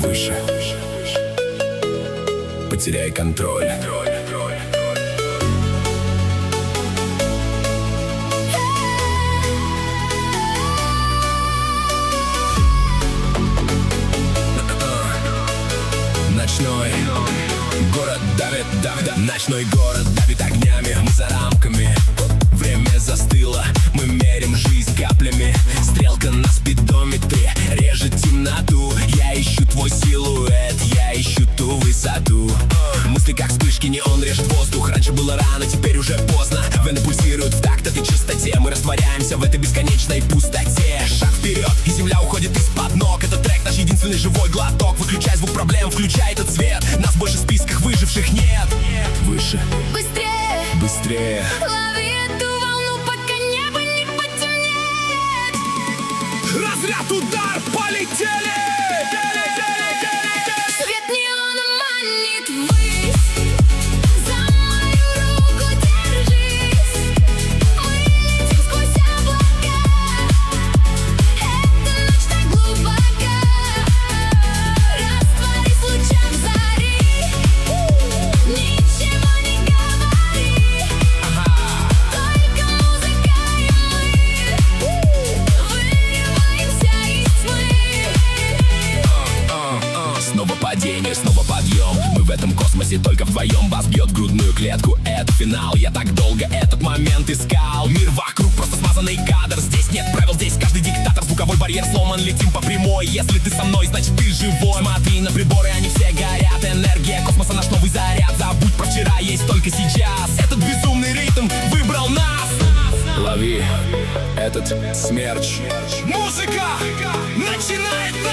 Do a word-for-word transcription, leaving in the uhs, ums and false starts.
выше. Потеряй контроль. Ночной город давит, давит, ночной город давит огнями. Мы за рамками, время застыло. Мы мерим жизнь каплями. Стрелка на спидометре режет темноту. Я ищу твой силуэт, я ищу ту высоту. Мысли как вспышки, неон режет воздух. Раньше было рано, теперь уже поздно. Вены пульсируют в такт этой частоте. Мы растворяемся в этой бесконечной пустоте. Шаг вперед, и земля уходит из-под ног. Этот трек наш единственный живой глоток. Выключай звук проблем, включай этот свет. Нас больше в списках выживших нет. Выше, Быстрее, быстрее. лови эту волну, пока небо не потемнеет. Разряд, удар, полетели! Свет неона манит ввысь. За мою руку держись. Мы летим сквозь облака. Эта ночь так глубока. Растворись в лучах зари. Ничего не говори. Только музыка и мы. Вырываемся из тьмы. Снова падение, снова подъем. Мы в этом космосе только вдвоем. Бас бьет в грудную клетку, это финал. Я так долго этот момент искал. Мир вокруг просто смазанный кадр. Здесь нет правил, здесь каждый диктатор. Звуковой барьер сломан, летим по прямой. Если ты со мной, значит ты живой. Смотри на приборы, они все горят. Энергия космоса, наш новый заряд. Забудь про вчера, есть только сейчас. Этот безумный ритм выбрал нас. Лови этот смерч. Музыка начинает